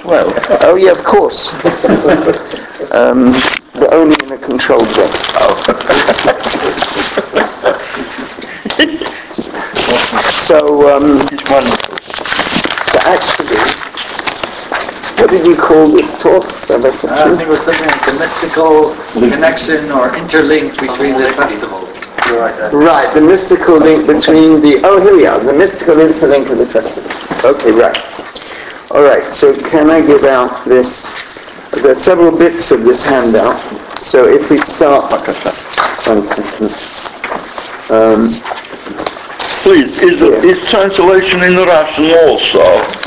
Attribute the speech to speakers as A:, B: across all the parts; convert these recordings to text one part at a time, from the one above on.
A: Well, oh yeah, of course. But only in a controlled way.
B: It's wonderful.
A: So actually, what did you call this talk?
C: I think it was something like the mystical connection or interlink between the festivals.
A: Right, the mystical link between here we are, the mystical interlink of the festival. Okay, right. All right, so can I give out this? There are several bits of this handout. So if we start... One second.
B: Please, is translation in Russian also?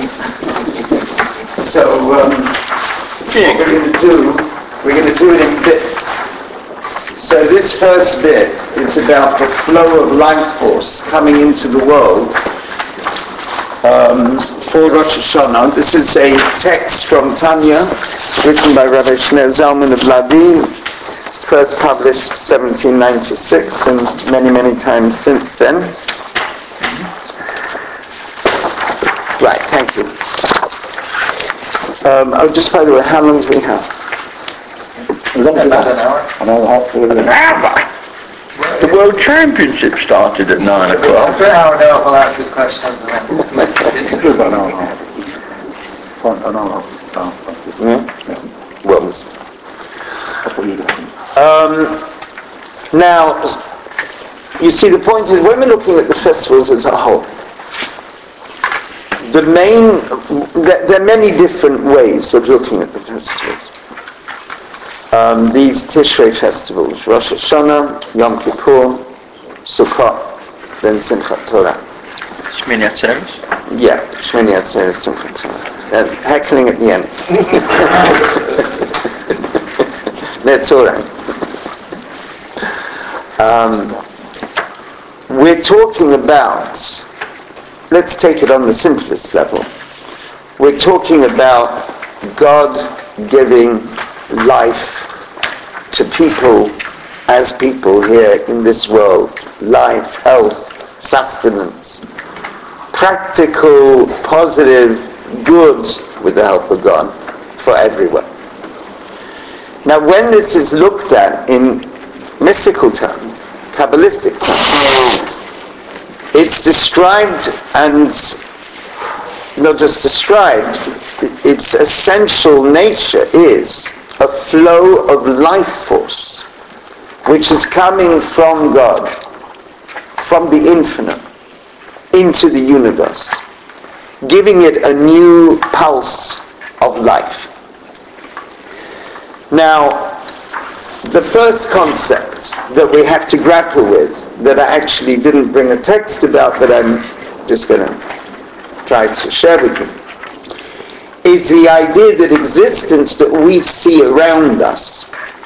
A: So what we're going to do it in bits. So this first bit is about the flow of life force coming into the world for Rosh Hashanah. This is a text from Tanya, written by Rabbi Shneor Zalman of Ladin, first published 1796 and many, many times since then. Right, thank you. Just by the way, how long do we have?
C: About an hour.
B: An hour. The World Championship started at 9 o'clock.
C: After an hour now, we'll ask these questions and then continue.
B: About an hour.
A: Now, you see, the point is, when we're looking at the festivals as a whole, there are many different ways of looking at the festivals. These Tishrei festivals, Rosh Hashanah, Yom Kippur, Sukkot, then Simchat Torah.
B: Shmini Atzeres?
A: Yeah, Shmini Atzeres, Simchat Torah. Heckling at the end. That's all right. We're talking about, let's take it on the simplest level. We're talking about God giving life to people as people here in this world. Life, health, sustenance. Practical, positive, good with the help of God for everyone. Now when this is looked at in mystical terms, Kabbalistic terms, it's described, and not just described, its essential nature is a flow of life force which is coming from God, from the infinite, into the universe, giving it a new pulse of life. Now, the first concept that we have to grapple with, that I actually didn't bring a text about, but I'm just going to try to share with you, is the idea that existence that we see around us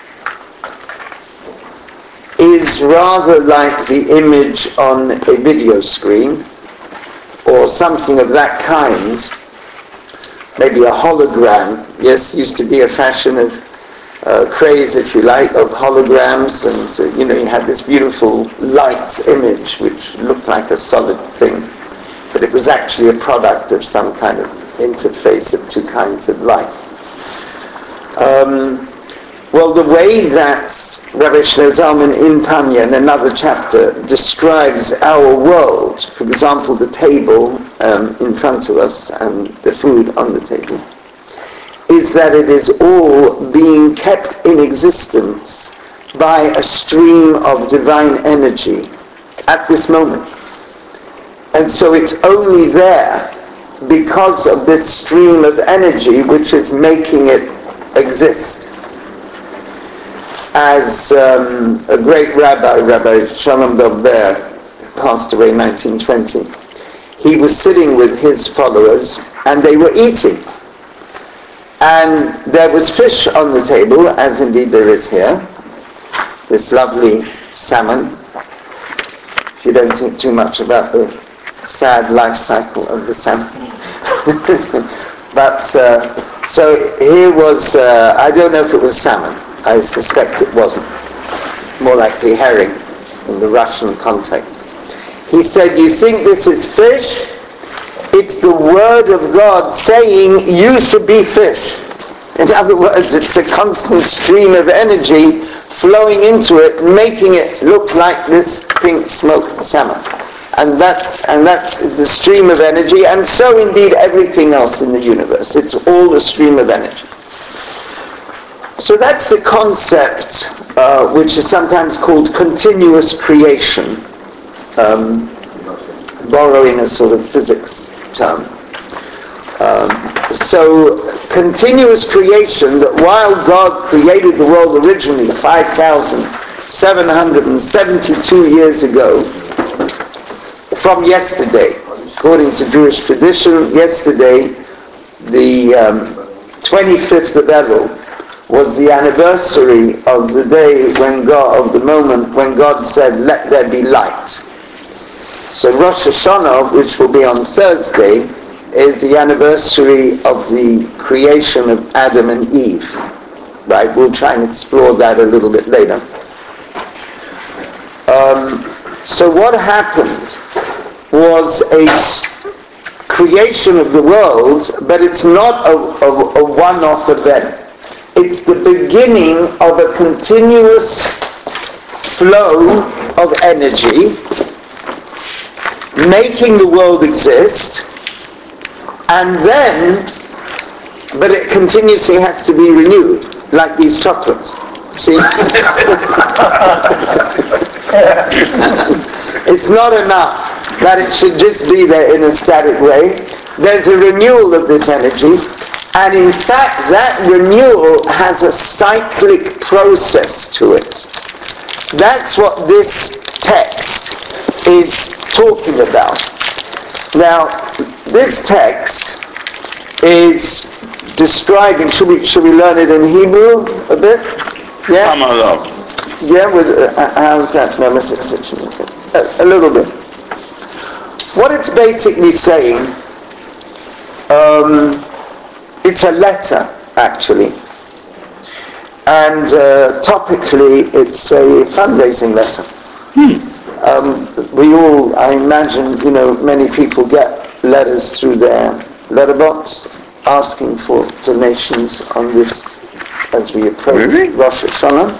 A: is rather like the image on a video screen, or something of that kind, maybe a hologram. Yes, used to be a fashion of craze, if you like, of holograms, and you had this beautiful light image which looked like a solid thing, but it was actually a product of some kind of interface of two kinds of light. Well, the way that Rabbi Shneor Zalman in Tanya, in another chapter, describes our world, for example, the table in front of us and the food on the table, is that it is all being kept in existence by a stream of divine energy at this moment. And so it's only there because of this stream of energy which is making it exist. As a great Rabbi Shalom Belber, passed away in 1920, he was sitting with his followers and they were eating. And there was fish on the table, as indeed there is here, this lovely salmon. If you don't think too much about the sad life cycle of the salmon. But, so here was, I don't know if it was salmon. I suspect it wasn't. More likely herring in the Russian context. He said, "You think this is fish? It's the Word of God saying, you should be fish. In other words, it's a constant stream of energy flowing into it, making it look like this pink smoked salmon. And that's the stream of energy, and so indeed everything else in the universe. It's all a stream of energy. So that's the concept, which is sometimes called continuous creation, borrowing a sort of physics term. So continuous creation, that while God created the world originally 5,772 years ago, from yesterday, according to Jewish tradition, yesterday, the 25th of Elul, was the anniversary of the day when God, of the moment when God said, let there be light. So Rosh Hashanah, which will be on Thursday, is the anniversary of the creation of Adam and Eve. Right? We'll try and explore that a little bit later. So what happened was a creation of the world, but it's not a one-off event. It's the beginning of a continuous flow of energy, making the world exist, and then, but it continuously has to be renewed, like these chocolates. See? It's not enough that it should just be there in a static way. There's a renewal of this energy, and in fact that renewal has a cyclic process to it. That's what this text is talking about. Now, this text is describing, should we learn it in Hebrew a bit? Yeah? Yeah, how's that? No, a little bit. What it's basically saying, it's a letter, actually. And topically, it's a fundraising letter. We all, I imagine, many people get letters through their letterbox asking for donations on this as we approach Rosh Hashanah.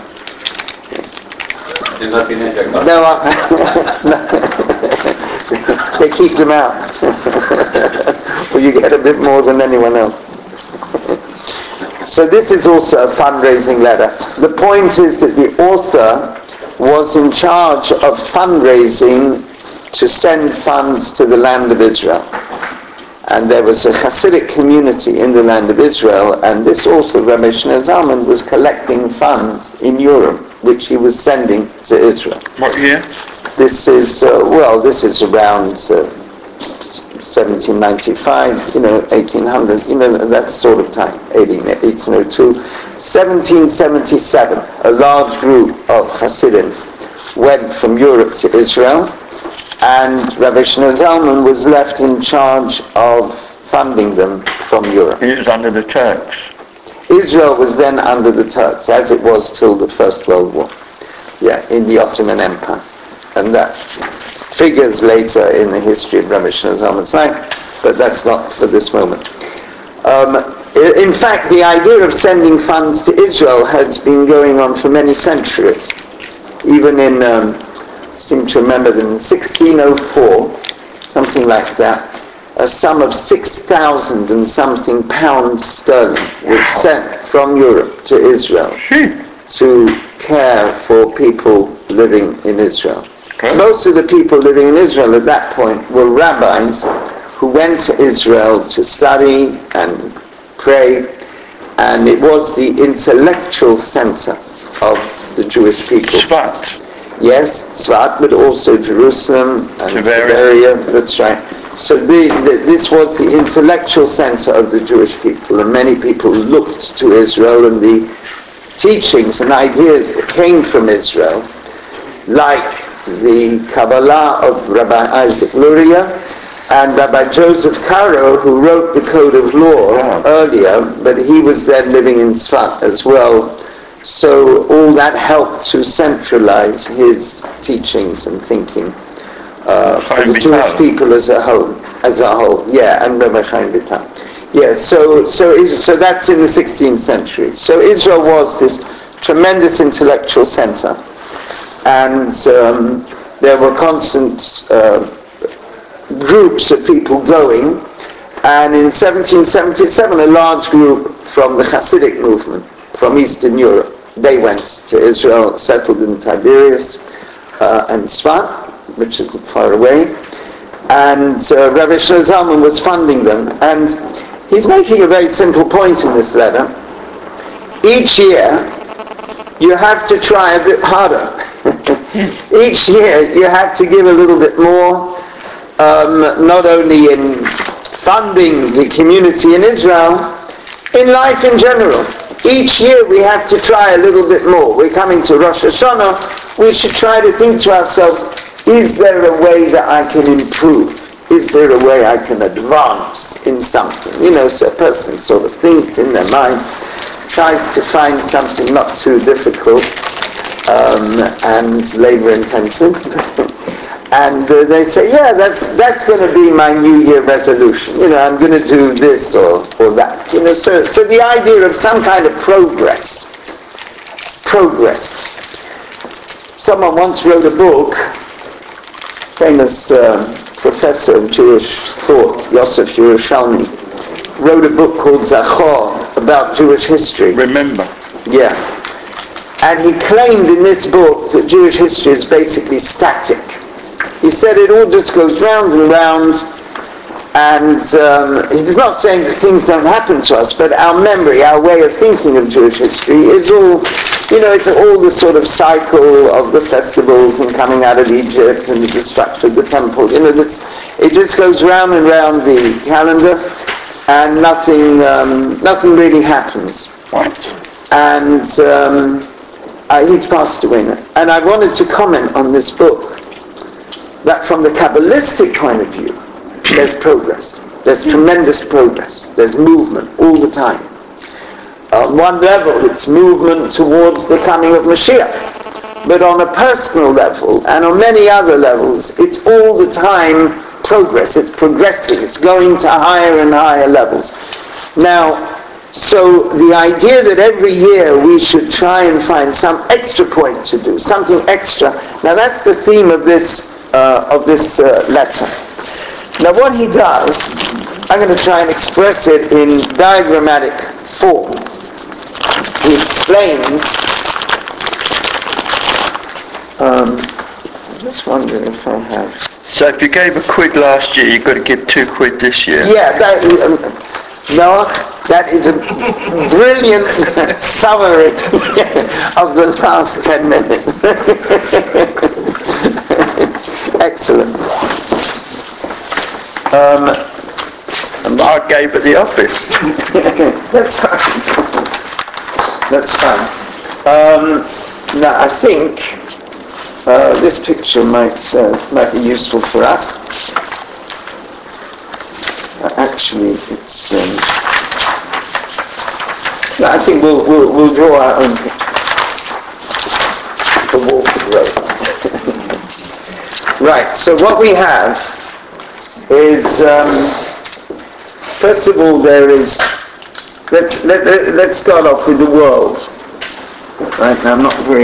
C: No,
A: they keep them out. Well, you get a bit more than anyone else. So this is also a fundraising letter. The point is that the author was in charge of fundraising to send funds to the land of Israel. And there was a Hasidic community in the land of Israel, and this author, Rabbi Shlomo Zalman, was collecting funds in Europe, which he was sending to Israel.
B: What year?
A: This is, this is around 1795, 1800, that sort of time, 1802. 1777, a large group of Hasidim went from Europe to Israel, and Rabbi Shlomo Zalman was left in charge of funding them from Europe.
B: It was under the Turks.
A: Israel was then under the Turks, as it was till the First World War, in the Ottoman Empire. And that figures later in the history of Rabbi Shlomo Zalman's life, but that's not for this moment. In fact, the idea of sending funds to Israel has been going on for many centuries. Even in, I seem to remember that in 1604, something like that, a sum of 6,000 and something pounds sterling was sent from Europe to Israel to care for people living in Israel. Most of the people living in Israel at that point were rabbis who went to Israel to study and pray, and it was the intellectual center of the Jewish people.
B: Tzfat.
A: Yes, Tzfat, but also Jerusalem and Tiberia. That's right. So this was the intellectual center of the Jewish people, and many people looked to Israel and the teachings and ideas that came from Israel, like the Kabbalah of Rabbi Isaac Luria and Rabbi Joseph Caro, who wrote the Code of Law earlier, but he was then living in Tzfat as well. So all that helped to centralize his teachings and thinking for the Jewish people as a whole. as a whole. Yeah, and Rabbi Chaim Vital. Yeah, so that's in the 16th century. So Israel was this tremendous intellectual center, and there were constant groups of people going, and in 1777 a large group from the Hasidic movement from Eastern Europe, they went to Israel, settled in Tiberias and Tzfat, which isn't far away, and Rabbi Shlomo Zalman was funding them, and he's making a very simple point in this letter. Each year you have to try a bit harder. Each year you have to give a little bit more, not only in funding the community in Israel, in life in general. Each year we have to try a little bit more. We're coming to Rosh Hashanah, we should try to think to ourselves, is there a way that I can improve? Is there a way I can advance in something? So a person sort of thinks in their mind, tries to find something not too difficult and labor intensive. And they say, yeah, that's going to be my New Year resolution. I'm going to do this or that. So the idea of some kind of progress. Someone once wrote a book, famous professor of Jewish thought, Yosef Yerushalmi, wrote a book called Zachor about Jewish history.
B: Remember.
A: Yeah. And he claimed in this book that Jewish history is basically static. He said it all just goes round and round, and he's not saying that things don't happen to us, but our memory, our way of thinking of Jewish history is all, it's all the sort of cycle of the festivals and coming out of Egypt and the destruction of the temple. It just goes round and round the calendar, and nothing really happens. And he's passed away now. And I wanted to comment on this book, that from the Kabbalistic point of view, there's progress. There's tremendous progress. There's movement all the time. On one level, it's movement towards the coming of Mashiach. But on a personal level, and on many other levels, it's all the time progress. It's progressing. It's going to higher and higher levels. Now, so the idea that every year we should try and find some extra point to do, something extra. Now that's the theme of this letter. Now what he does, I'm going to try and express it in diagrammatic form. He explains, I'm just wondering if I have...
B: So if you gave £1 last year, you've got to give £2 this year?
A: Yeah, no, that is a brilliant summary of the last 10 minutes. Excellent.
B: I gave at the office.
A: That's fine. Now I think this picture might be useful for us. Actually, it's. I think we'll draw our own picture. The Walford Road. Right. So what we have is, first of all, there is. Let's start off with the world. Right. Now I'm not very.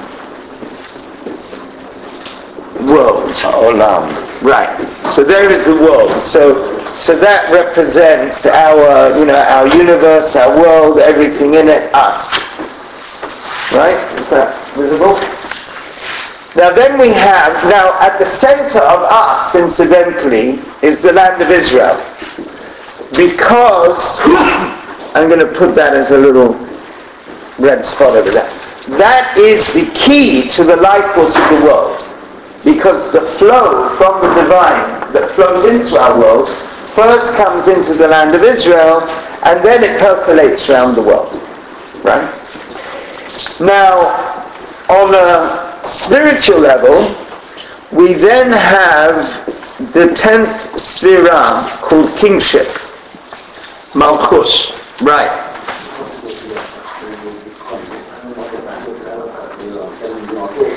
A: World.
B: Olam.
A: Right. So there is the world. So that represents our universe, our world, everything in it, us. Right? Is that visible? Now then we have, at the center of us, incidentally, is the land of Israel. Because, I'm going to put that as a little red spot over there. That is the key to the life force of the world. Because the flow from the divine that flows into our world first comes into the land of Israel, and then it percolates around the world. Right? Now, on a spiritual level, we then have the 10th Sphira called kingship. Malchus. Right.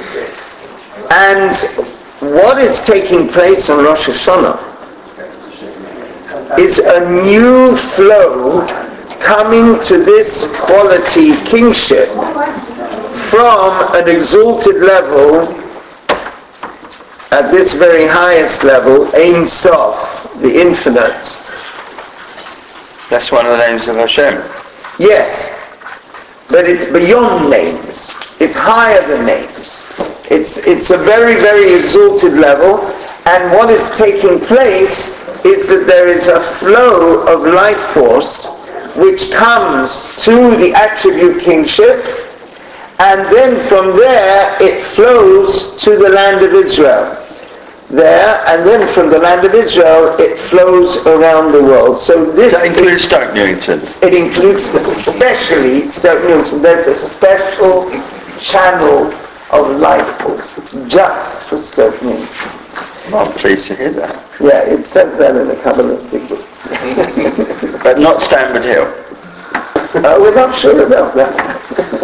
A: And what is taking place on Rosh Hashanah is a new flow coming to this quality kingship from an exalted level at this very highest level, Ein Sof, the infinite.
B: That's one of the names of Hashem.
A: Yes, but it's beyond names. It's higher than names. It's a very, very exalted level, and what is taking place is that there is a flow of life force which comes to the attribute kingship, and then from there it flows to the land of Israel. There, and then from the land of Israel it flows around the world. So this
B: That includes Stoke Newington.
A: It includes especially Stoke Newington. There's a special channel of life force just for Stoke Newington.
B: Well, I'm pleased to hear that.
A: Yeah, it says that in the Kabbalistic book.
B: But not Stanford Hill.
A: We're not sure about that.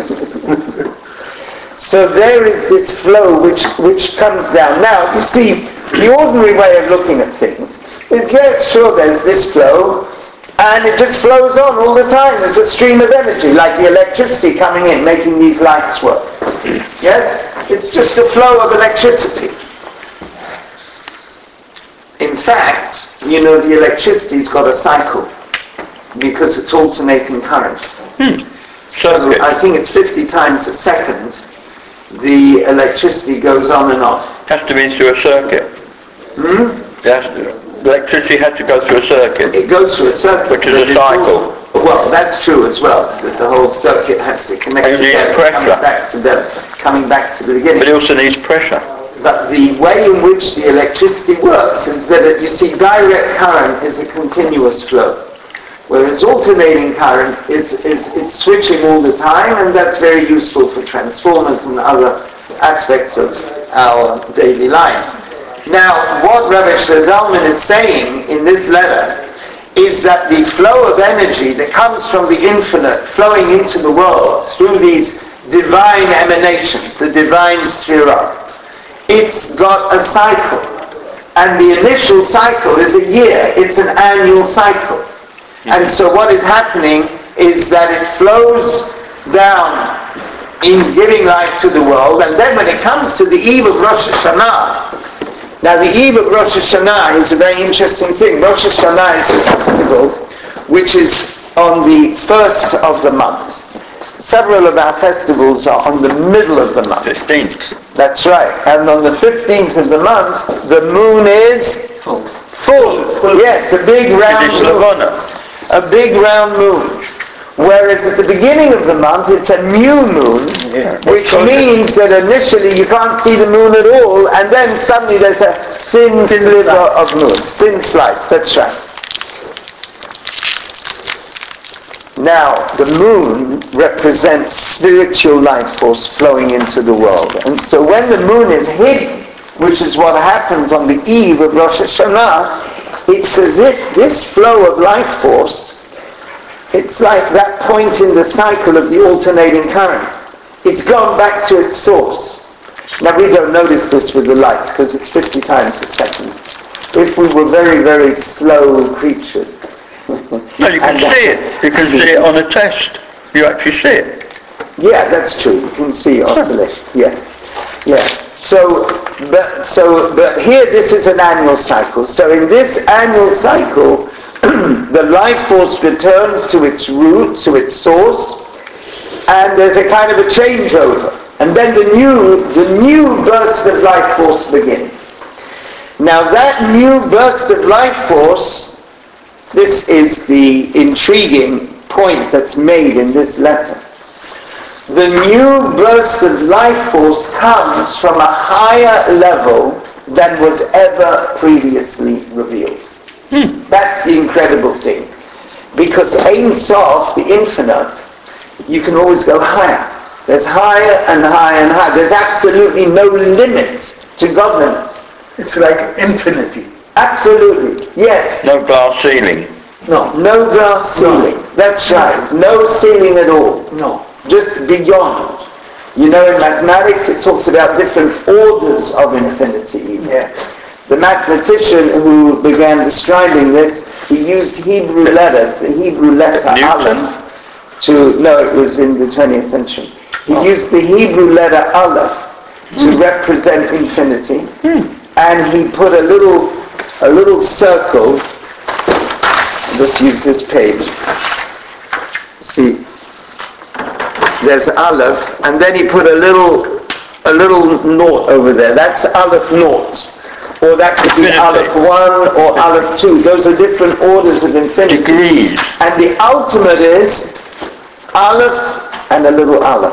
A: So there is this flow which comes down. Now, you see, the ordinary way of looking at things is, yes, sure, there's this flow, and it just flows on all the time. There's a stream of energy, like the electricity coming in, making these lights work. Yes? It's just a flow of electricity. In fact, you know, the electricity's got a cycle, because it's alternating current. So I think it's 50 times a second the electricity goes on and off.
B: Has to be through a circuit. Electricity has to go through a circuit.
A: It goes through a circuit.
B: Which is a cycle.
A: Well, that's true as well, that the whole circuit has to connect
B: And it needs pressure.
A: coming back to the beginning.
B: But it also needs pressure.
A: But the way in which the electricity works is that, you see, direct current is a continuous flow, whereas alternating current is it's switching all the time, and that's very useful for transformers and other aspects of our daily life. Now, what Rabbi Shlomo Zalman is saying in this letter is that the flow of energy that comes from the infinite flowing into the world through these divine emanations, the divine sphera, it's got a cycle. And the initial cycle is a year. It's an annual cycle. And so what is happening is that it flows down in giving life to the world, and then when it comes to the eve of Rosh Hashanah, now the eve of Rosh Hashanah is a very interesting thing. Rosh Hashanah is a festival which is on the first of the month. Several of our festivals are on the middle of the month.
B: 15th.
A: That's right. And on the 15th of the month, the moon is full. Yes, a big round moon. A big round moon. Whereas at the beginning of the month, it's a new moon, which means that initially you can't see the moon at all, and then suddenly there's a thin sliver of moon, thin slice, that's right. Now, the moon represents spiritual life force flowing into the world. And so when the moon is hidden, which is what happens on the eve of Rosh Hashanah, it's as if this flow of life force, it's like that point in the cycle of the alternating current. It's gone back to its source. Now we don't notice this with the lights because it's 50 times a second. If we were very, very slow creatures.
B: No, you can see it. You can see it on a test. You actually see it.
A: Yeah, that's true. You can see oscillation. Yeah. But here this is an annual cycle. So in this annual cycle, the life force returns to its root, to its source, and there's a kind of a changeover. And then the new burst of life force begins. Now that new burst of life force, this is the intriguing point that's made in this letter. The new burst of life force comes from a higher level than was ever previously revealed. That's the incredible thing. Because Ein Sof, the infinite, you can always go higher. There's higher and higher and higher. There's absolutely no limits to godliness.
D: It's like infinity.
A: Absolutely, yes.
B: No glass ceiling.
A: No glass ceiling. That's right. No ceiling at all.
D: No.
A: Just beyond. You know, in mathematics it talks about different orders of infinity.
D: Yeah.
A: The mathematician who began describing this he used Hebrew letters, the Hebrew letter
B: Newton?
A: Aleph, no, it was in the 20th century. He used the Hebrew letter Aleph to represent infinity, and he put a little circle. I'll just use this page. See, there's Aleph, and then he put a little naught over there. That's Aleph naught. Or that could be Aleph 1 or Aleph 2. Those are different orders of infinity.
B: Degrees.
A: And the ultimate is Aleph and a little Aleph.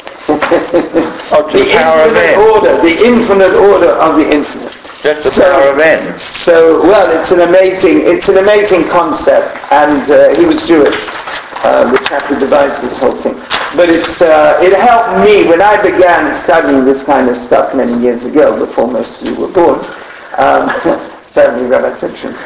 B: The power of N.
A: The infinite order of the infinite.
B: That's the power of N.
A: So, well, it's an amazing concept, and he was Jewish, the chap who devised this whole thing. But it helped me when I began studying this kind of stuff many years ago, before most of you were born. Certainly Rabbi Sitchin.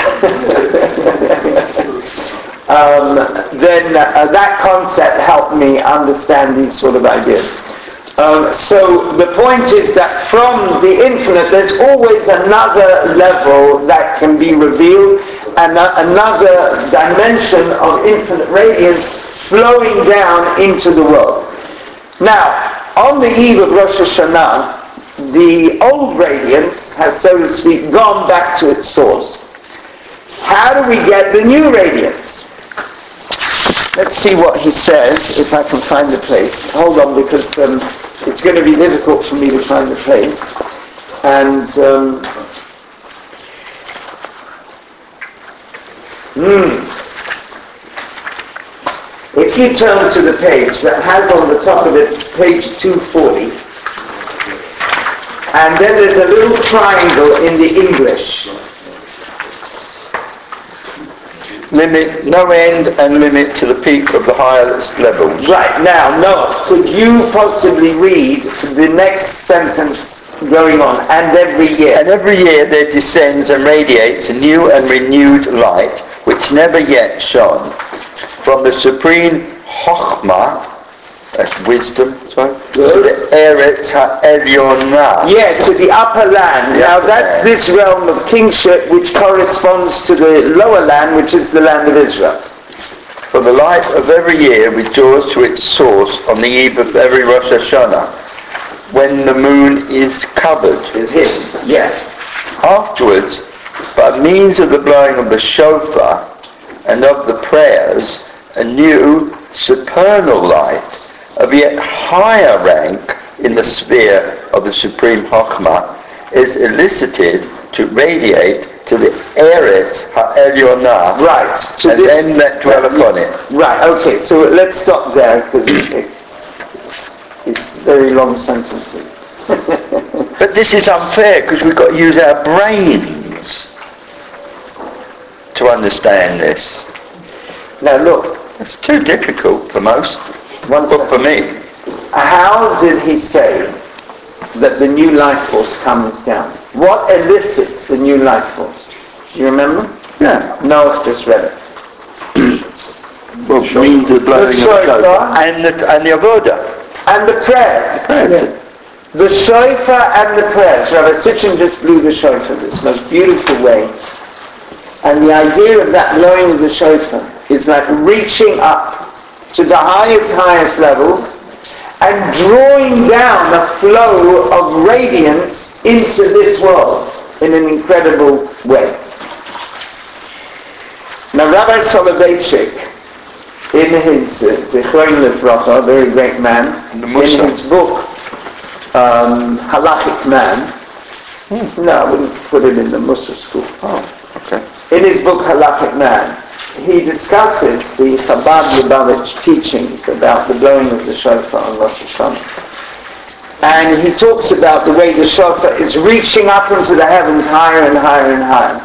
A: Then that concept helped me understand these sort of ideas. So the point is that from the infinite, there's always another level that can be revealed, and another dimension of infinite radiance flowing down into the world. Now, on the eve of Rosh Hashanah, the old radiance has, so to speak, gone back to its source. How do we get the new radiance? Let's see what he says, if I can find the place. Hold on, because it's going to be difficult for me to find the place. And if you turn to the page that has on the top of it, it's page 240. And then there's a little triangle in the English.
B: Limit, no end, and limit to the peak of the highest levels.
A: Right, now, Noah, could you possibly read the next sentence going on, and every year?
B: And every year there descends and radiates a new and renewed light, which never yet shone. From the supreme Chokhmah, that's wisdom, sorry, to the Eretz HaElyonah.
A: Yeah, to the upper land. Now that's this realm of kingship which corresponds to the lower land, which is the land of Israel.
B: For the light of every year withdraws to its source on the eve of every Rosh Hashanah, when the moon is covered.
A: Is hidden, yeah.
B: Afterwards, by means of the blowing of the shofar and of the prayers, a new supernal light of yet higher rank in the sphere of the supreme Chokhmah is elicited to radiate to the Eretz HaElyonah,
A: right, to
B: and
A: this,
B: them that dwell upon it.
A: Right, okay, so let's stop there, because it's very long sentences.
B: But this is unfair, because we've got to use our brains to understand this.
A: Now look.
B: It's too difficult for most,
A: but
B: for me.
A: How did he say that the new life force comes down? What elicits the new life force? Do you remember?
B: Yeah.
A: No, just read it.
B: Well, means the blowing of the shofar and the avodah.
A: And the prayers.
B: Yeah.
A: The shofar and the prayers. Rabbi Sitchin just blew the shofar this most beautiful way. And the idea of that blowing of the shofar is like reaching up to the highest levels and drawing down a flow of radiance into this world in an incredible way. Now Rabbi Soloveitchik, in his Zichron Livracha, a very great man, in his book Halachic Man, no, I wouldn't put it in the Mussar school.
B: Oh, okay.
A: In his book Halachic Man, he discusses the Chabad Lubavitch teachings about the blowing of the shofar on Rosh Hashanah. And he talks about the way the shofar is reaching up into the heavens higher and higher and higher.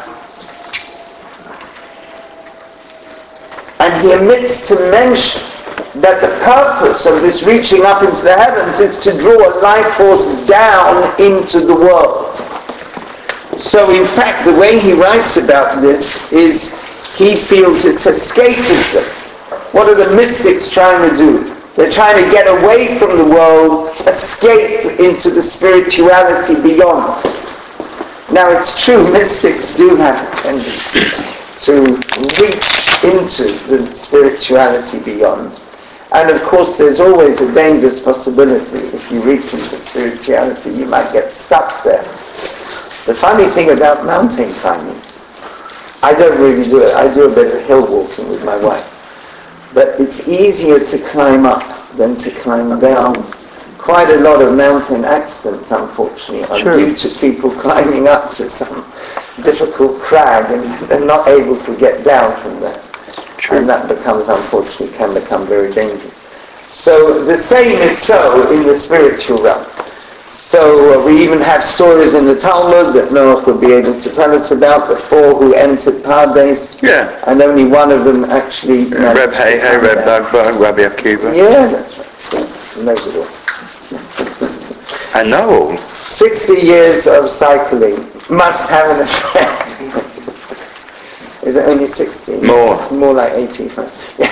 A: And he omits to mention that the purpose of this reaching up into the heavens is to draw a life force down into the world. So in fact, the way he writes about this is he feels it's escapism. What are the mystics trying to do? They're trying to get away from the world, escape into the spirituality beyond. Now it's true, mystics do have a tendency to reach into the spirituality beyond. And of course there's always a dangerous possibility if you reach into spirituality, you might get stuck there. The funny thing about mountain climbing, I don't really do it, I do a bit of hill walking with my wife, but it's easier to climb up than to climb down. Quite a lot of mountain accidents, unfortunately, are due to people climbing up to some difficult crag and they're not able to get down from there. And that becomes, unfortunately, can become very dangerous. So the same is so in the spiritual realm. So we even have stories in the Talmud that Noach would be able to tell us about, the four who entered Pardes, and only one of them actually...
B: Reb Hehe, Reb Dagba, Rabbi Akiva.
A: Yeah, that's right. He knows it all.
B: I know.
A: 60 years of cycling must have an effect. Is it only 60?
B: More.
A: It's more like 85.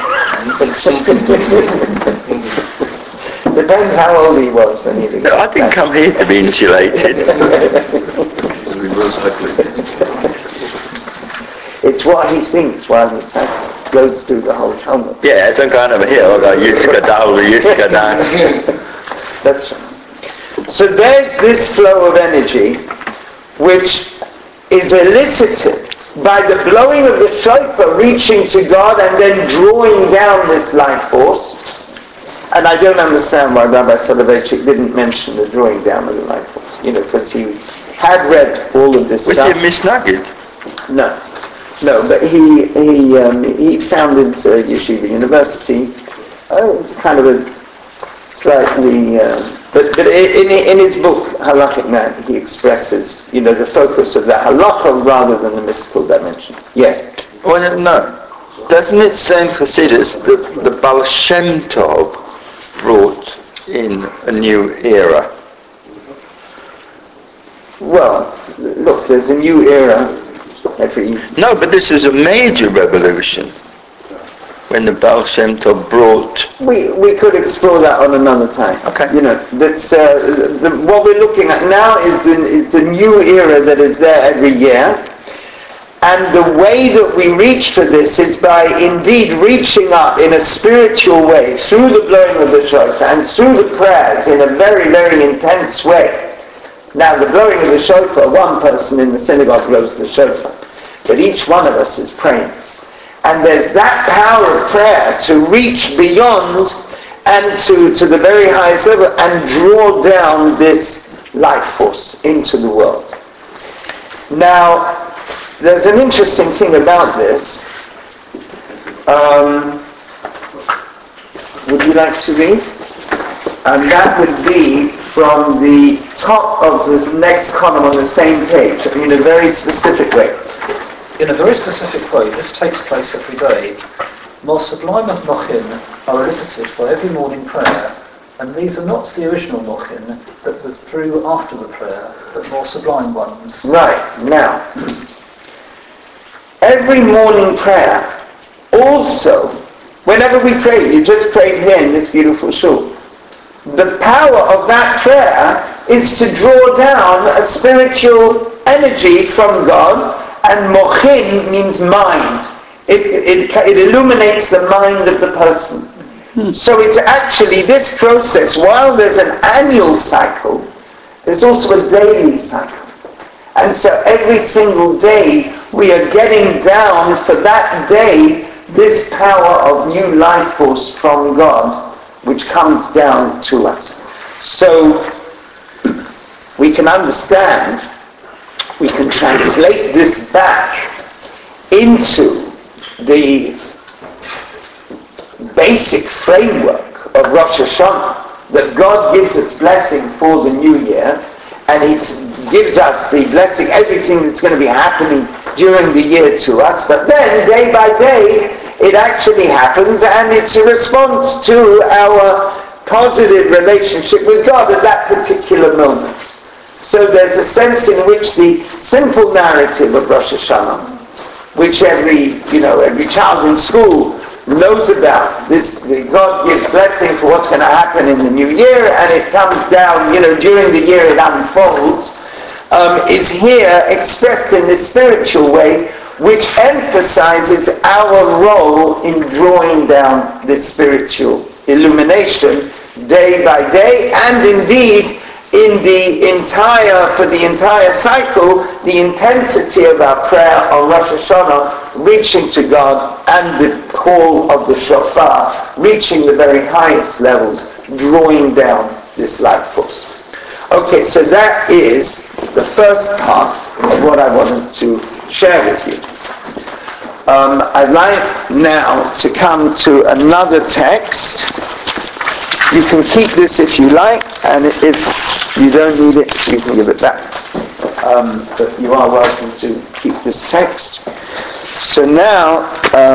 A: Depends how old he was when he began.
B: I didn't come here to be insulated.
A: It's what he thinks while he goes through the whole Talmud.
B: Yeah, some kind of a hill. I go, Yiskadal.
A: That's right. So there's this flow of energy which is elicited by the blowing of the shofar reaching to God and then drawing down this life force. And I don't understand why Rabbi Soloveitchik didn't mention the drawing down of the life force, because he had read all of this stuff.
B: Was he a misnugget?
A: No, but he founded Yeshiva University. It's kind of a slightly... But in his book, Halachic Man, he expresses, the focus of the halacha rather than the mystical dimension. Yes?
B: Well, no. Doesn't it say in Chassidus that the Baal Shem Tov brought in a new era?
A: Well, look, there's a new era every...
B: No, but this is a major revolution. When the Baal Shem Tov brought...
A: We could explore that on another time.
B: Okay.
A: That's what we're looking at now is the new era that is there every year. And the way that we reach for this is by indeed reaching up in a spiritual way through the blowing of the shofar and through the prayers in a very, very intense way. Now, the blowing of the shofar, one person in the synagogue blows the shofar, but each one of us is praying. And there's that power of prayer to reach beyond and to the very highest level and draw down this life force into the world. Now, there's an interesting thing about this. Would you like to read? And that would be from the top of the next column on the same page, in a very specific way.
C: In a very specific way, this takes place every day. More sublime of mochin are elicited by every morning prayer, and these are not the original mochin that withdrew after the prayer, but more sublime ones.
A: Right, now, every morning prayer, also, whenever we pray, you just prayed here in this beautiful shul, the power of that prayer is to draw down a spiritual energy from God. And mochin means mind. It illuminates the mind of the person. So it's actually this process, while there's an annual cycle, there's also a daily cycle. And so every single day we are getting down for that day this power of new life force from God, which comes down to us. So we can understand, we can translate this back into the basic framework of Rosh Hashanah, that God gives us blessing for the new year, and He gives us the blessing, everything that's going to be happening during the year to us, but then day by day it actually happens, and it's a response to our positive relationship with God at that particular moment. So there's a sense in which the simple narrative of Rosh Hashanah, which every child in school knows about, this God gives blessing for what's going to happen in the new year, and it comes down, during the year it unfolds, is here expressed in this spiritual way, which emphasizes our role in drawing down this spiritual illumination day by day, and indeed for the entire cycle, the intensity of our prayer on Rosh Hashanah, reaching to God, and the call of the shofar, reaching the very highest levels, drawing down this life force. Okay, so that is the first part of what I wanted to share with you. I'd like now to come to another text. You can keep this if you like, and if you don't need it, you can give it back. But you are welcome to keep this text. So now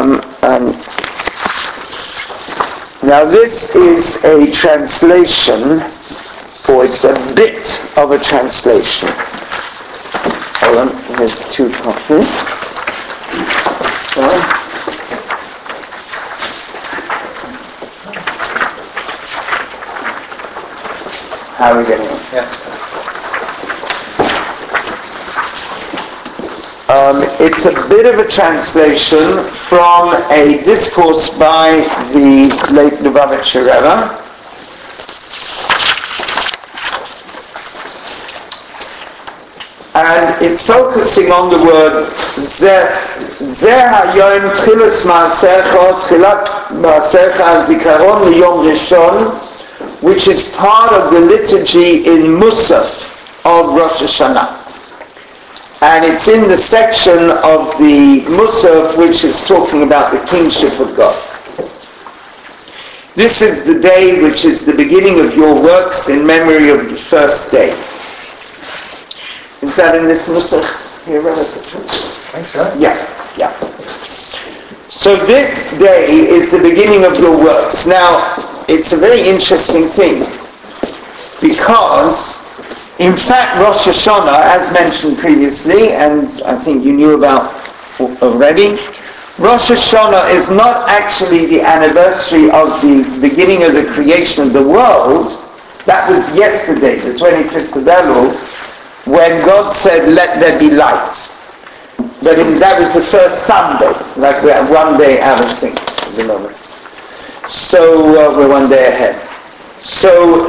A: this is a translation, or it's a bit of a translation. Hold on, there's two copies. Sorry. How are we getting on?
C: Yeah.
A: It's a bit of a translation from a discourse by the late Lubavitcher Rebbe. And it's focusing on the word Zeh hayom tchilas ma'asecha, tchilat ma'asecha zikaron liyom rishon, which is part of the liturgy in Musaf of Rosh Hashanah. And it's in the section of the Musaf which is talking about the kingship of God. This is the day which is the beginning of your works in memory of the first day. Is that in this Musaf here, Rabbi?
C: I think so.
A: Yeah. So this day is the beginning of your works. Now, it's a very interesting thing, because in fact Rosh Hashanah, as mentioned previously, and I think you knew about already, Rosh Hashanah is not actually the anniversary of the beginning of the creation of the world. That was yesterday, the 25th of Elul, when God said, "Let there be light." But that was the first Sunday, like we have one day out of sync at the moment. So we're one day ahead. So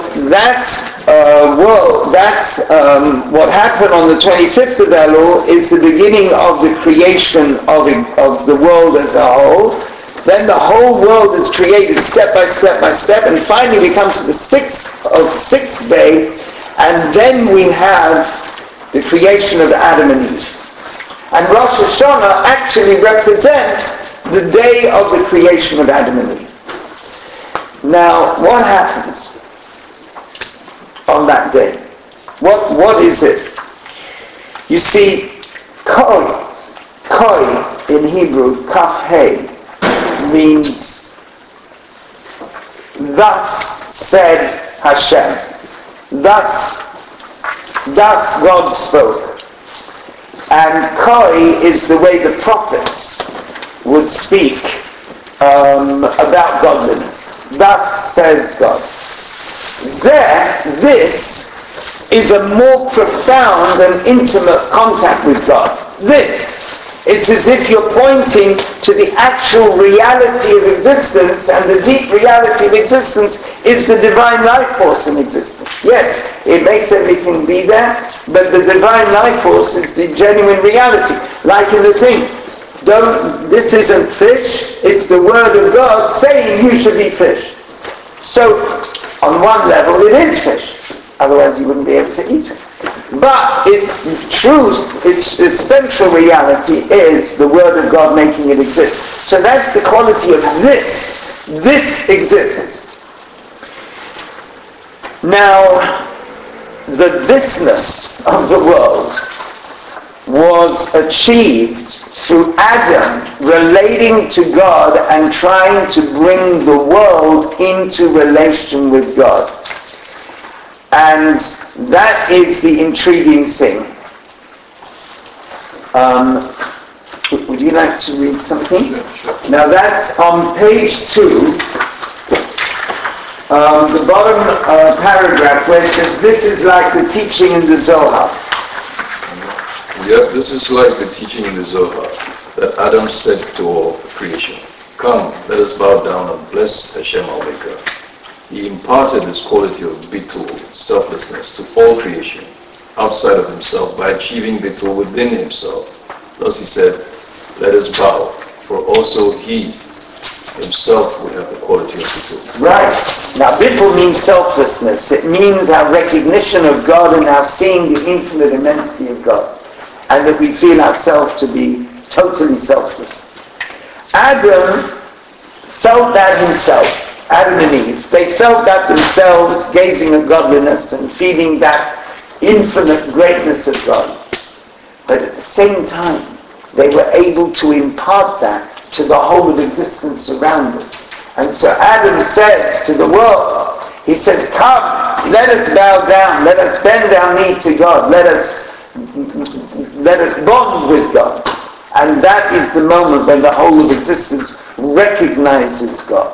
A: what happened on the 25th of Elul is the beginning of the creation of the world as a whole. Then the whole world is created step by step by step, and finally we come to the sixth day, and then we have the creation of Adam and Eve. And Rosh Hashanah actually represents the day of the creation of Adam and Eve. Now, what happens on that day? What is it? You see, koi in Hebrew, kaf hey, means thus said Hashem. Thus God spoke. And koi is the way the prophets would speak about godliness. Thus says God. This is a more profound and intimate contact with God. It's as if you're pointing to the actual reality of existence, and the deep reality of existence is the divine life force in existence. Yes, it makes everything be there, but the divine life force is the genuine reality. Like in the thing, this isn't fish, it's the word of God saying you should eat fish. So, on one level it is fish, otherwise you wouldn't be able to eat it. But its truth, its central reality is the Word of God making it exist. So that's the quality of this. This exists. Now, the thisness of the world was achieved through Adam relating to God and trying to bring the world into relation with God. And that is the intriguing thing. Would you like to read something?
E: Sure.
A: Now that's on page 2, the bottom paragraph where it says, "This is like the teaching in the Zohar."
E: Yeah, this is like the teaching in the Zohar. that Adam said to all creation, "Come, let us bow down and bless Hashem our Maker." He imparted this quality of bitul, selflessness, to all creation, outside of himself, by achieving bitul within himself. Thus he said, "Let us bow," for also he himself would have the quality of bitul.
A: Right. Now, bitul means selflessness. It means our recognition of God and our seeing the infinite immensity of God, and that we feel ourselves to be totally selfless. Adam felt that himself, Adam and Eve. They felt that themselves, gazing at godliness and feeling that infinite greatness of God. But at the same time, they were able to impart that to the whole of existence around them. And so Adam says to the world, he says, "Come, let us bow down, let us bend our knee to God, let us bond with God." And that is the moment when the whole of existence recognizes God.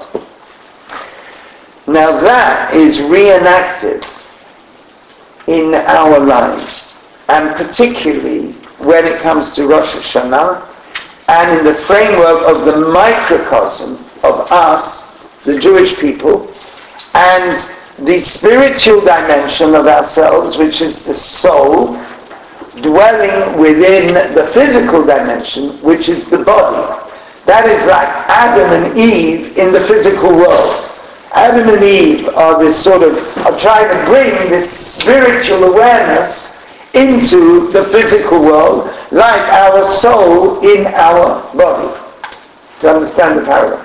A: Now that is reenacted in our lives, and particularly when it comes to Rosh Hashanah, and in the framework of the microcosm of us, the Jewish people, and the spiritual dimension of ourselves, which is the soul, dwelling within the physical dimension, which is the body. That is like Adam and Eve in the physical world. Adam and Eve are trying to bring this spiritual awareness into the physical world, like our soul in our body. Do you understand the parallel?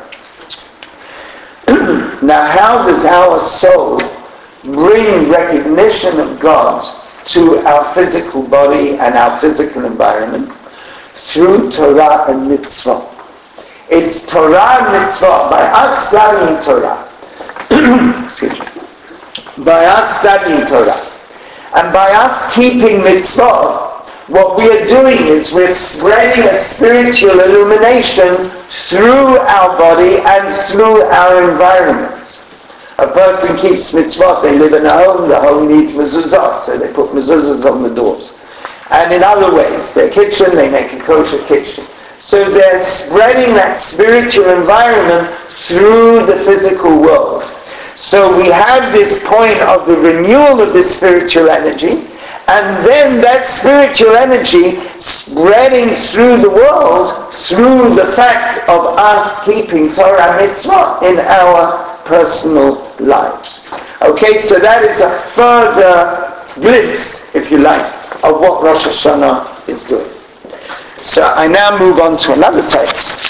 A: Now, how does our soul bring recognition of God to our physical body and our physical environment? Through Torah and Mitzvah. It's Torah and Mitzvah. By us studying Torah, excuse me, by us studying Torah, and by us keeping Mitzvah, what we are doing is we're spreading a spiritual illumination through our body and through our environment. A person keeps mitzvot, they live in a home, the home needs mezuzot, so they put mezuzahs on the doors. And in other ways, their kitchen, they make a kosher kitchen. So they're spreading that spiritual environment through the physical world. So we have this point of the renewal of this spiritual energy, and then that spiritual energy spreading through the world through the fact of us keeping Torah mitzvah in our personal lives. Okay, so that is a further glimpse, if you like, of what Rosh Hashanah is doing. So I now move on to another text.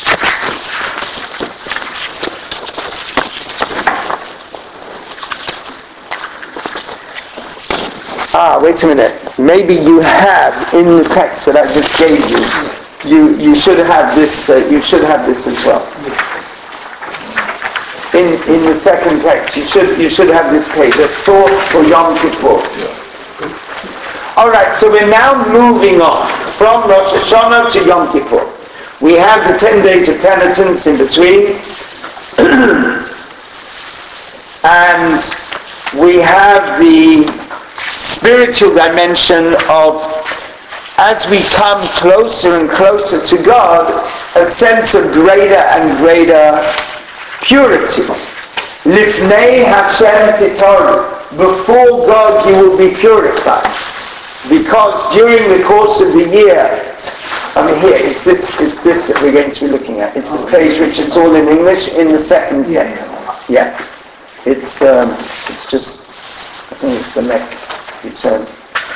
A: Wait a minute. Maybe you have in the text that I just gave you. You should have this. You should have this as well. In the second text, you should have this page. A thought for Yom Kippur. Yeah. All right. So we're now moving on from Rosh Hashanah to Yom Kippur. We have the 10 days of penitence in between, and we have the spiritual dimension of, as we come closer and closer to God, a sense of greater and greater purity. Lifnei Hashem titoru. Before God you will be purified. Because during the course of the year, here, it's this that we're going to be looking at. It's a page which is all in English in the second text. Yeah. It's just, I think it's the next return.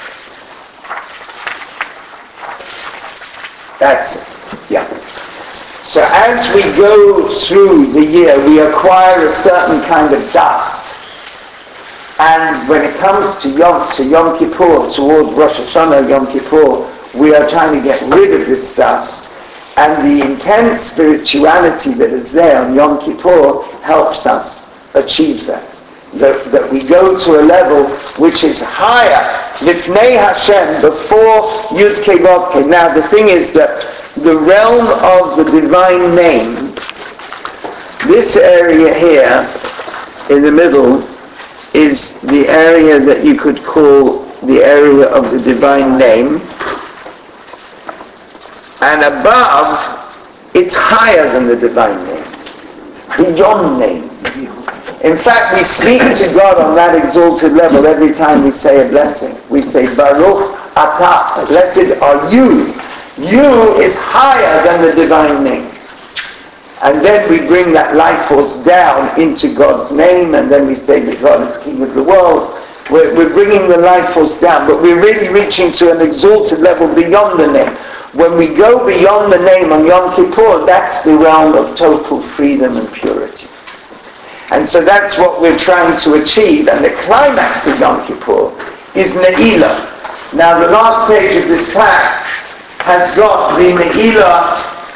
A: That's it. Yeah. So as we go through the year, we acquire a certain kind of dust. And when it comes to Yom Kippur, toward Rosh Hashanah, Yom Kippur, we are trying to get rid of this dust. And the intense spirituality that is there on Yom Kippur helps us achieve that. That we go to a level which is higher. Lifnei Hashem, before Yud Kei Vav Kei. Now the thing is that the realm of the divine name, this area here in the middle, is the area that you could call the area of the divine name. And above It's higher than the divine name, beyond name. In fact, we speak to God on that exalted level every time we say a blessing. We say, Baruch Atah, blessed are you. You is higher than the divine name. And then we bring that life force down into God's name, and then we say that God is King of the world. We're bringing the life force down, but we're really reaching to an exalted level beyond the name. When we go beyond the name on Yom Kippur, that's the realm of total freedom and purity. And so that's what we're trying to achieve, and the climax of Yom Kippur is Ne'ilah. Now the last page of this plaque has got the Ne'ilah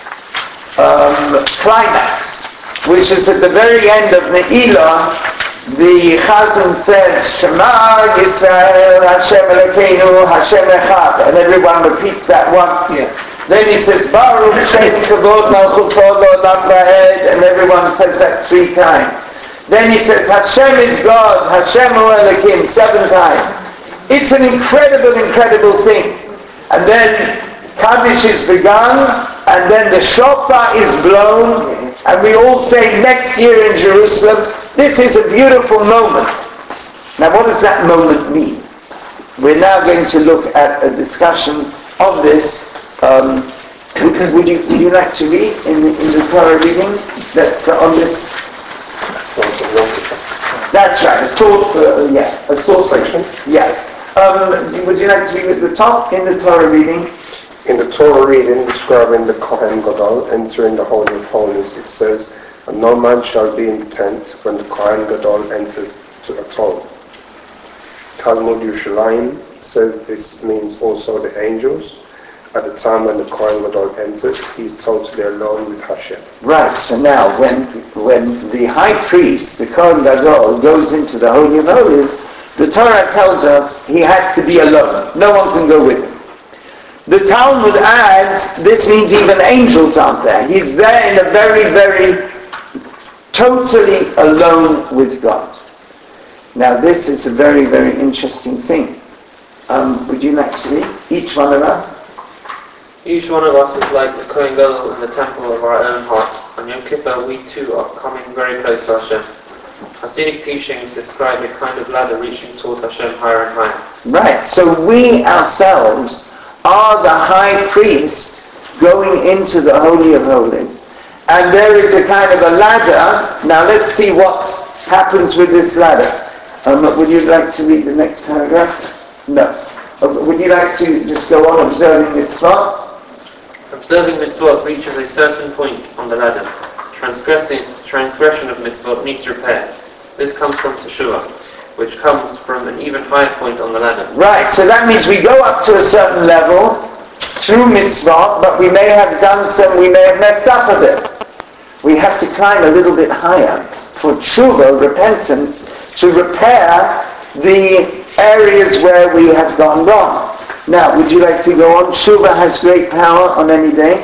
A: climax, which is at the very end of Ne'ilah. The Chazan says, Shema Yisrael Hashem Elokeinu Hashem Echad, and everyone repeats that one.
D: Yeah.
A: Then he says, Baruch Shem Kavod Malchuto L'Olam Va'ed, and everyone says that 3 times. Then he says, Hashem is God, Hashem Hu Elokim, 7 times. It's an incredible, incredible thing. And then Kaddish is begun, and then the shofar is blown, and we all say next year in Jerusalem. This is a beautiful moment. Now what does that moment mean? We're now going to look at a discussion of this. Would you like to read in the Torah reading that's on this? That's right, a thought section. Yeah. Would you like to read at the top in the Torah reading?
F: In the Torah reading describing the Kohen Gadol entering the Holy of Holies, it says, "And no man shall be in the tent when the Kohen Gadol enters to atone." Talmud Yerushalayim says this means also the angels. At the time when the Kohen Gadol enters, he's totally alone with Hashem.
A: Right, so now when the high priest, the Kohen Gadol, goes into the Holy of Holies, the Torah tells us he has to be alone. No one can go with him. The Talmud adds, this means even angels aren't there. He's there in a very, very totally alone with God. Now this is a very, very interesting thing. Would you like to read? Each one of us?
G: Each one of us is like the Kohen Gadol in the temple of our own heart. On Yom Kippur, we too are coming very close to Hashem. Hasidic teachings describe a kind of ladder reaching towards Hashem higher and higher.
A: Right, so we ourselves are the high priest going into the Holy of Holies. And there is a kind of a ladder. Now let's see what happens with this ladder. Would you like to read the next paragraph? No. Would you like to just go on observing mitzvah?
G: Observing mitzvot reaches a certain point on the ladder. Transgression of mitzvot needs repair. This comes from teshuvah, which comes from an even higher point on the ladder.
A: Right, so that means we go up to a certain level through mitzvot, but we may have messed up a bit. We have to climb a little bit higher for teshuvah, repentance, to repair the areas where we have gone wrong. Now, would you like to go on? Teshuvah has great power on any day.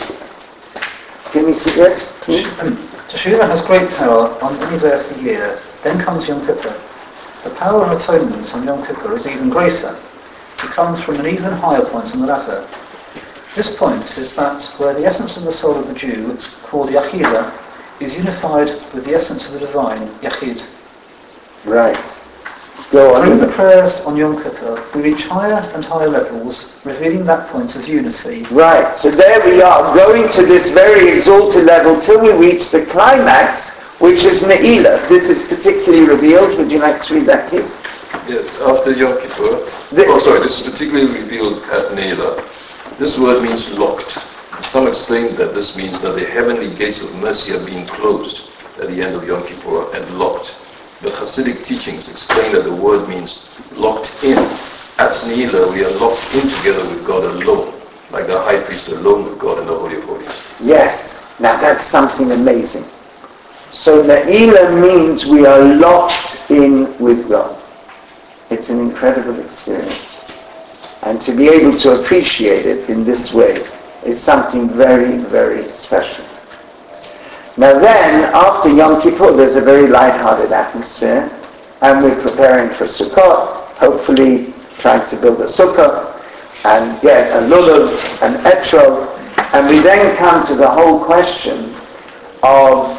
A: Can you, yes?
C: Teshuvah has great power on any day of the year. Then comes Yom Kippur. The power of atonement on Yom Kippur is even greater. It comes from an even higher point on the ladder. This point is that where the essence of the soul of the Jew, called Yachidah, is unified with the essence of the divine, Yachid.
A: Right. Go on.
C: Through the prayers on Yom Kippur, we reach higher and higher levels, revealing that point of unity.
A: Right, so there we are, going to this very exalted level till we reach the climax, which is Ne'ilah. This is particularly revealed. Would you like to read that, please?
E: Yes, after Yom Kippur. This is particularly revealed at Ne'ilah. This word means locked. Some explain that this means that the heavenly gates of mercy are being closed at the end of Yom Kippur and locked. The Hasidic teachings explain that the word means locked in. At Ne'ilah, we are locked in together with God alone, like the high priest alone with God in the Holy of Holies.
A: Yes, now that's something amazing. So Ne'ilah means we are locked in with God. It's an incredible experience. And to be able to appreciate it in this way is something very, very special. Now then, after Yom Kippur, there's a very light-hearted atmosphere, and we're preparing for Sukkot, hopefully trying to build a sukkah, and get a lulav, an etrog, And we then come to the whole question of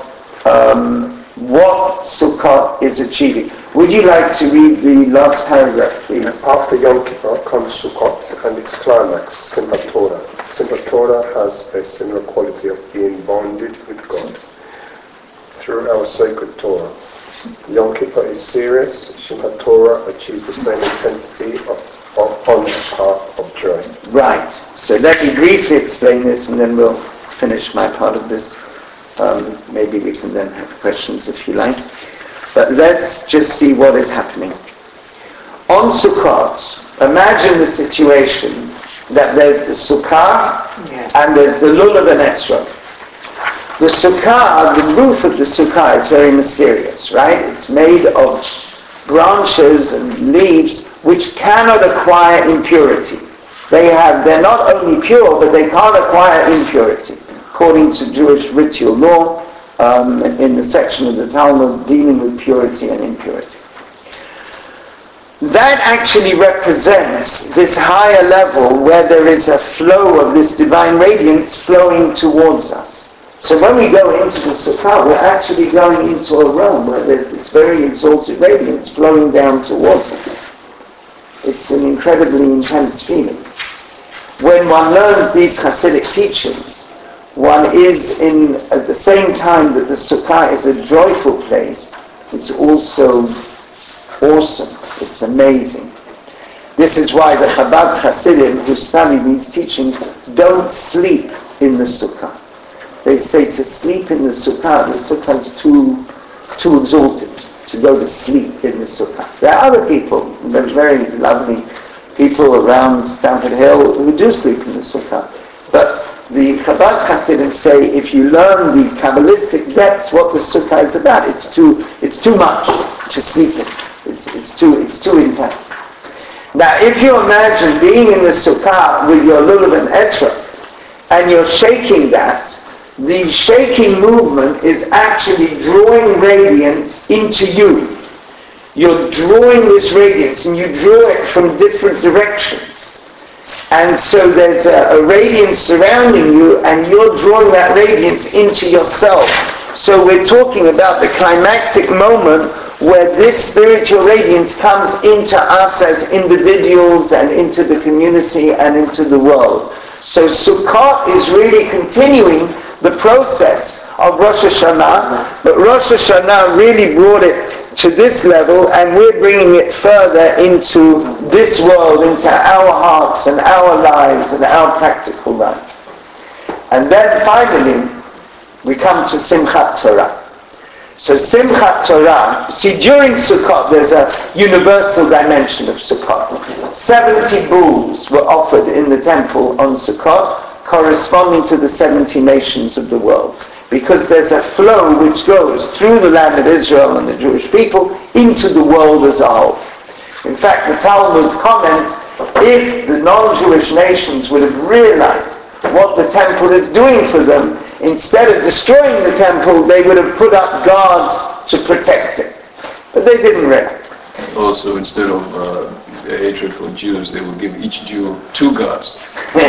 A: what Sukkot is achieving. Would you like to read the last paragraph, please?
F: After Yom Kippur comes Sukkot and its climax, Simchat Torah. Simchat Torah has a similar quality of being bonded with God through our sacred Torah. Yom Kippur is serious. Simchat Torah achieves the same intensity on the path of joy.
A: Right. So let me briefly explain this, and then we'll finish my part of this. Maybe we can then have questions if you like. But let's just see what is happening. On Sukkot, imagine the situation that there's the Sukkah and there's the Lulav and Esrog. The Sukkah, the roof of the Sukkah is very mysterious, right? It's made of branches and leaves which cannot acquire impurity. They're not only pure, but they can't acquire impurity, according to Jewish ritual law, in the section of the Talmud dealing with purity and impurity. That actually represents this higher level where there is a flow of this divine radiance flowing towards us. So when we go into the Sukkah, we're actually going into a realm where there's this very exalted radiance flowing down towards us. It's an incredibly intense feeling. When one learns these Hasidic teachings, one is in, at the same time that the Sukkah is a joyful place, it's also awesome. It's amazing. This is why the Chabad Hasidim who study these teachings don't sleep in the Sukkah. They say to sleep in the Sukkah is too exalted to go to sleep in the Sukkah. There are other people, there's very lovely people around Stamford Hill who do sleep in the Sukkah. But the Chabad Hasidim say if you learn the Kabbalistic depths, what the Sukkah is about, it's too much to sleep in. It's too intense. Now, if you imagine being in the Sukkah with your Lulav and Etrog, and you're shaking that, the shaking movement is actually drawing radiance into you. You're drawing this radiance, and you draw it from different directions. And so there's a radiance surrounding you, and you're drawing that radiance into yourself. So we're talking about the climactic moment where this spiritual radiance comes into us as individuals and into the community and into the world. So Sukkot is really continuing the process of Rosh Hashanah, but Rosh Hashanah really brought it to this level, and we're bringing it further into this world, into our hearts and our lives and our practical lives. And then finally, we come to Simchat Torah. So Simchat Torah, see, during Sukkot there's a universal dimension of Sukkot. 70 bulls were offered in the temple on Sukkot, corresponding to the 70 nations of the world. Because there's a flow which goes through the land of Israel and the Jewish people into the world as a whole. In fact, the Talmud comments, if the non-Jewish nations would have realized what the temple is doing for them, instead of destroying the temple, they would have put up guards to protect it. But they didn't realize.
E: Also, instead of hatred for Jews, they would give each Jew 2 guards.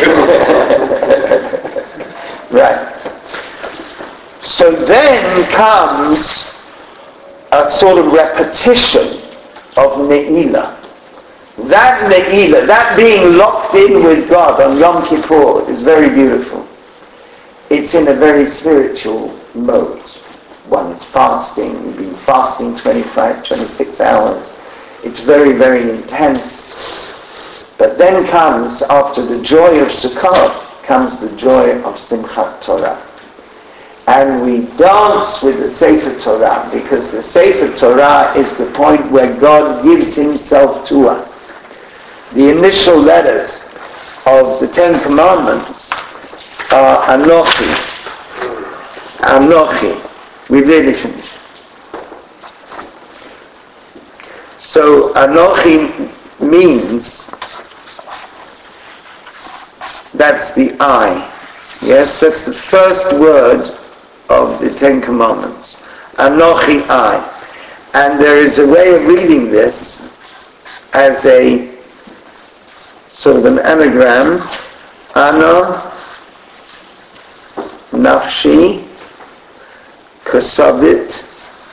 A: Right. So then comes a sort of repetition of Ne'ilah. That Ne'ilah, that being locked in with God on Yom Kippur is very beautiful. It's in a very spiritual mode. One is fasting. You've been fasting 25, 26 hours. It's very, very intense. But then comes, after the joy of Sukkot, comes the joy of Simchat Torah. And we dance with the Sefer Torah, because the Sefer Torah is the point where God gives himself to us. The initial letters of the 10 Commandments are Anochi. Anochi. We've nearly finished. So Anochi means, that's the I. Yes, that's the first word of the 10 Commandments. Anochi I. And there is a way of reading this as a sort of an anagram. Ano Rashi, Kosavit,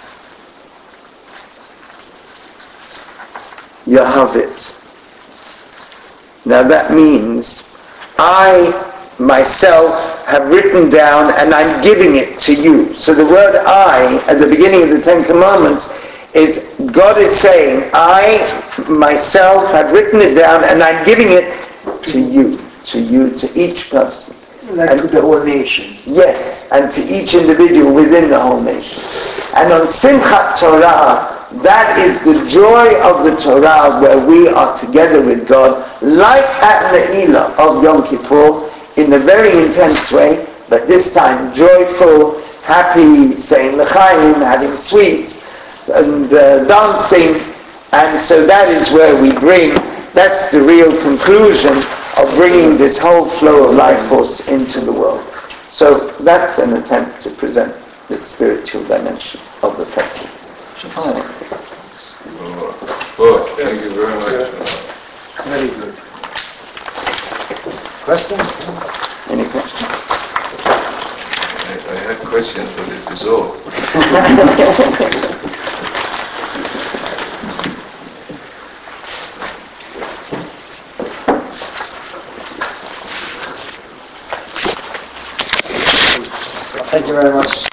A: Yahavit. Now that means I myself have written down and I'm giving it to you. So the word I at the beginning of the Ten Commandments is God is saying, I myself have written it down and I'm giving it to you, to each person.
D: Like to the whole nation.
A: Yes, and to each individual within the whole nation. And on Simchat Torah, that is the joy of the Torah where we are together with God, like at Ne'ilah of Yom Kippur, in a very intense way, but this time joyful, happy, saying L'chaim, having sweets, and dancing. And so that is where we bring, that's the real conclusion of bringing this whole flow of life force into the world. So that's an attempt to present the spiritual dimension of the festival.
E: Well, thank you very much.
D: Very good. Questions?
A: Any questions?
E: I had questions, but it dissolved.
C: Thank you very much.